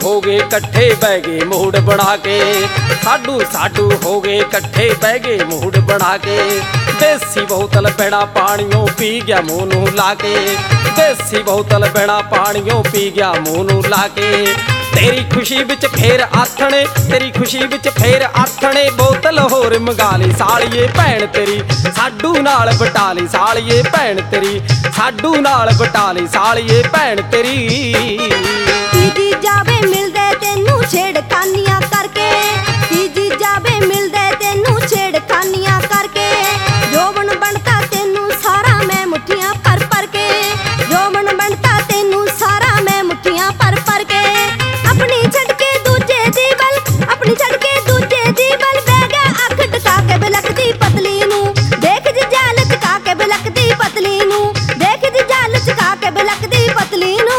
ਹੋ ਗਏ ਇਕੱਠੇ ਬਹਿ ਗਏ ਮੂਡ ਬਣਾ ਕੇ। ਸਾਡੂ ਸਾਡੂ ਹੋ ਗਏ ਇਕੱਠੇ ਬਹਿ ਗਏ ਮੂਡ ਬਣਾ ਕੇ। ਦੇਸੀ ਬੋਤਲ ਬਿਨਾ ਪਾਣੀਓਂ ਪੀ ਗਿਆ ਮੂੰਹ ਨੂੰ ਲਾ ਕੇ। ਦੇਸੀ ਬੋਤਲ ਬਿਨਾ ਪਾਣੀਓਂ ਪੀ ਗਿਆ ਮੂੰਹ ਨੂੰ ਲਾ ਕੇ। ਤੇਰੀ ਖੁਸ਼ੀ ਵਿੱਚ ਫੇਰ ਆਥਣੇ, ਤੇਰੀ ਖੁਸ਼ੀ ਵਿੱਚ ਫੇਰ ਆਥਣੇ ਬੋਤਲ ਹੋਰ ਮੰਗਾ ਲਈ ਸਾਲੀਏ ਭੈਣ ਤੇਰੀ ਸਾਡੂ ਨਾਲ ਵਟਾ ਲਈ ਸਾਲੀਏ ਭੈਣ ਤੇਰੀ ਸਾਡੂ ਨਾਲ ਵਟਾ ਲਈ ਸਾਲੀਏ ਭੈਣ ਤੇਰੀ। ਜੀ ਜਾਵੇ ਮਿਲਦੇ ਤੈਨੂੰ ਛੇੜਖਾਨੀਆਂ ਕਰਕੇ। ਜੀ ਜਾਵੇ ਮਿਲਦੇ ਤੈਨੂੰ ਛੇੜਖਾਨੀਆਂ ਕਰਕੇ। ਜੋਬਨ ਬਣਤਾ ਤੈਨੂੰ ਸਾਰਾ ਮੈਂ ਮੁੱਠੀਆਂ ਭਰ ਭਰ ਕੇ। ਜੋਬਨ ਬਣਤਾ ਤੈਨੂੰ ਸਾਰਾ ਮੈਂ ਮੁੱਠੀਆਂ ਭਰ ਭਰ ਕੇ। ਆਪਣੀ ਛੱਡ ਕੇ ਦੂਜੇ ਦੀ ਵੱਲ, ਆਪਣੀ ਛੱਡ ਕੇ ਦੂਜੇ ਦੀ ਵੱਲ ਬਹਿ ਗਿਆ ਅੱਖ ਟਕਾ ਕੇ ਬਿਲਕਦੀ ਪਤਲੀ ਨੂੰ। ਦੇਖ ਜੀ ਜਾਲ ਚਕਾ ਕੇ ਬਿਲਕਦੀ ਪਤਲੀ ਨੂੰ। ਦੇਖ ਜੀ ਜਾਲ ਚਕਾ ਕੇ ਬਿਲਕਦੀ ਪਤਲੀ ਨੂੰ।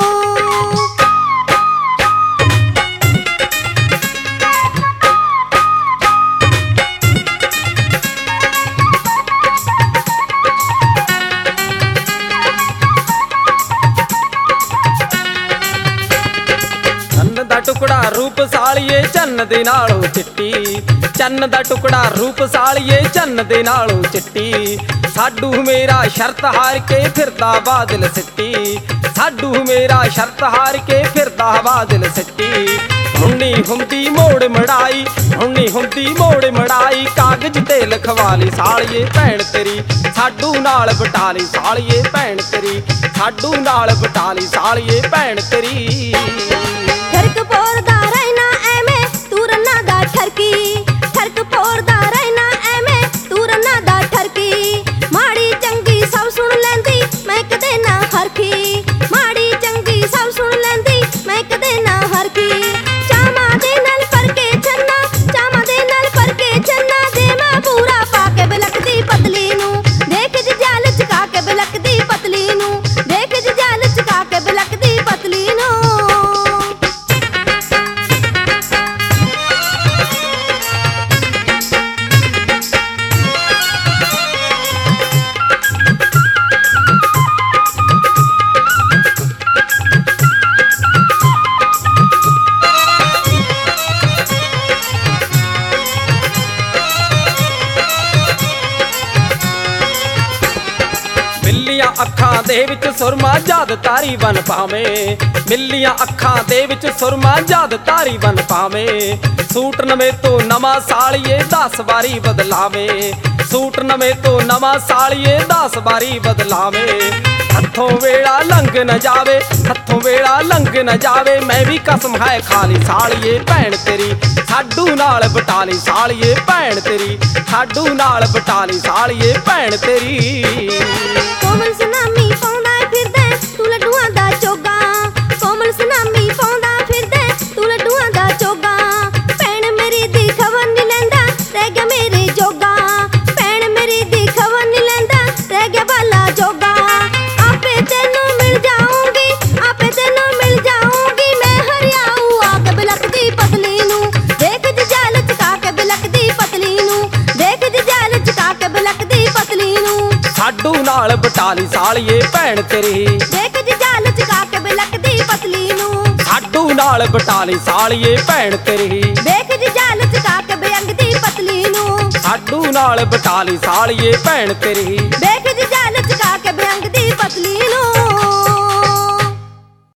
ਚੰਨ ਦਾ ਟੁਕੜਾ ਰੂਪ ਸਾਲੀਏ ਚੰਨ ਦੇ ਨਾਲੋਂ ਚਿੱਟੀ। ਚੰਨ ਦਾ ਟੁਕੜਾ ਰੂਪ ਸਾਲੀਏ ਚੰਨ ਦੇ ਨਾਲੋਂ ਚਿੱਟੀ। ਸਾਡੂ ਮੇਰਾ ਸ਼ਰਤ ਹਾਰ ਕੇ ਫਿਰਦਾ ਬਾਦਲ ਸਿੱਟੀ। ਸਾਡੂ ਮੇਰਾ ਸ਼ਰਤ ਹਾਰ ਕੇ ਫਿਰਦਾ ਬਾਦਲ ਸਿੱਟੀ। ਹੁਣੀ ਹੁੰਦੀ ਮੋੜ ਮੜਾਈ, ਹੁਣੀ ਹੁੰਦੀ ਮੋੜ ਮੜਾਈ ਕਾਗਜ਼ ਤੇ ਲਿਖਵਾ ਲਈ ਸਾਲੀਏ ਭੈਣ ਤੇਰੀ ਸਾਡੂ ਨਾਲ ਵਟਾ ਲਈ ਸਾਲੀਏ ਭੈਣ ਤੇਰੀ ਸਾਡੂ ਨਾਲ ਵਟਾ ਲਈ ਸਾਲੀਏ ਭੈਣ ਤੇਰੀ। ਠਰਕ ਪੋਰਦਾ ਰਹਿਣਾ ਐਵੇਂ ਤੂੰ ਰੰਨਾ ਦਾ ਠਰਕੀ। ਠਰਕ ਪੋਰਦਾ ਰਹਿਣਾ ਐਵੇਂ ਤੂੰ ਰੰਨਾ ਦਾ ਠਰਕੀ। ਮਾੜੀ ਚੰਗੀ ਸਭ ਸੁਣ ਲੈਂਦੀ ਮੈਂ ਕਦੇ ਨਾ ਹਰਖੀ। ਮਾੜੀ ਚੰਗੀ ਸਭ ਸੁਣ ਲੈਂਦੀ ਮੈਂ ਕਦੇ ਨਾ ਹਰਖੀ। ਚਾਵਾਂ ਦੇ ਨਾਲ ਫੜ ਕੇ ਛੰਨਾ, ਚਾਵਾਂ ਦੇ ਨਾਲ ਫੜ ਕੇ ਛੰਨਾ ਦੇ ਮੈਂ ਪੂਰਾ ਪਾ ਕੇ ਬਿਲਕਦੀ ਪਤਲੀ ਨੂੰ। ਦੇਖ ਜੀ ਜਾਲ ਚਕਾ ਕੇ ਬਿਲਕਦੀ ਪਤਲੀ ਨੂੰ। ਦੇਖ ਜੀ ਜਾਲ ਚਕਾ ਕੇ ਬਿਲਕਦੀ ਪਤਲੀ ਨੂੰ। ਮਿੱਲੀਆਂ ਅੱਖਾਂ ਦੇ ਵਿੱਚ ਸੁਰਮਾ ਜਦ ਤਾਰੀ ਬਨ ਪਾਵੇਂ। ਮਿੱਲੀਆਂ ਅੱਖਾਂ ਦੇ ਵਿੱਚ ਸੁਰਮਾ ਜਦ ਤਾਰੀ ਬਨ ਪਾਵੇਂ। ਸੂਟ ਨਵੇਂ ਤੋਂ ਨਵਾਂ ਸਾਲੀਏ 10 ਵਾਰੀ ਬਦਲਾਵੇਂ। ਸੂਟ ਨਵੇਂ ਤੋਂ ਨਵਾਂ ਸਾਲੀਏ 10 ਵਾਰੀ ਬਦਲਾਵੇਂ। ਹੱਥੋਂ ਵੇਲਾ ਲੰਘ ਨਾ ਜਾਵੇ, ਹੱਥੋਂ ਵੇਲਾ ਲੰਘ ਨਾ ਜਾਵੇ ਮੈਂ ਵੀ ਕਸਮ ਹੈ ਖਾ ਲਈ ਸਾਲੀਏ ਭੈਣ ਤੇਰੀ ਸਾਡੂ ਨਾਲ ਵਟਾ ਲਈ ਸਾਲੀਏ ਭੈਣ ਤੇਰੀ ਸਾਡੂ ਨਾਲ ਵਟਾ ਲਈ ਸਾਲੀਏ ਭੈਣ ਤੇਰੀ। ਕੋਮਲ ਸੁਨਾਮੀ ਪਾਉਂਦਾ ਫਿਰਦਾ ਤੂੰ ਲੱਡੂਆਂ ਦਾ ਚੋਗਾ। ਕੋਮਲ ਸੁਨਾਮੀ ਪਾਉਂਦਾ ਫਿਰਦਾ ਤੂੰ ਲੱਡੂਆਂ ਦਾ ਚੋਗਾ। ਭੈਣ ਮੇਰੀ ਦੀ ਖਬਰ ਨਹੀਂ ਲੈਂਦਾ ਰਹਿ ਗਿਆ ਮੇਰੇ ਜੋਗਾ। ਭੈਣ ਮੇਰੀ ਦੀ ਖਬਰ ਨਹੀਂ ਲੈਂਦਾ ਰਹਿ ਗਿਆ ਬਾਲਾ ਜੋਗਾ। ਆਪੇ ਤੈਨੂੰ ਮਿਲ ਜਾਊਂਗੀ, ਆਪੇ ਤੈਨੂੰ ਮਿਲ ਜਾਊਂਗੀ ਮੈਂ ਹਰਿਆਊ ਆ ਕੇ ਬਿਲਕਦੀ ਪਤਲੀ ਨੂੰ। ਦੇਖ ਜੀ ਜਾਲ ਚਕਾ ਕੇ ਬਿਲਕਦੀ ਪਤਲੀ ਨੂੰ। ਦੇਖ ਜੀ ਜਾਲ ਚਕਾ ਕੇ ਬਿਲਕਦੀ ਪਤਲੀ ਨੂੰ। ਸਾਡੂ ਨਾਲ ਵਟਾ ਲਈ ਸਾਲੀਏ ਭੈਣ ਤੇਰੀ ਦੇਖ ਜੀ ਜਾਲ ਚਕਾ ਕੇ ਬਿਲਕਦੀ ਪਤਲੀ ਨੂੰ। ਸਾਡੂ ਨਾਲ ਵਟਾ ਲਈ ਸਾਲੀਏ ਭੈਣ ਤੇਰੀ ਦੇਖ ਜੀ ਜਾਲ ਚਕਾ ਕੇ ਬਿਲਕਦੀ ਪਤਲੀ ਨੂੰ। ਸਾਡੂ ਨਾਲ ਵਟਾ ਲਈ ਸਾਲੀਏ ਭੈਣ ਤੇਰੀ ਦੇਖ ਜੀ ਜਾਲ ਚਕਾ ਕੇ ਬਿਲਕਦੀ ਪਤਲੀ ਨੂੰ।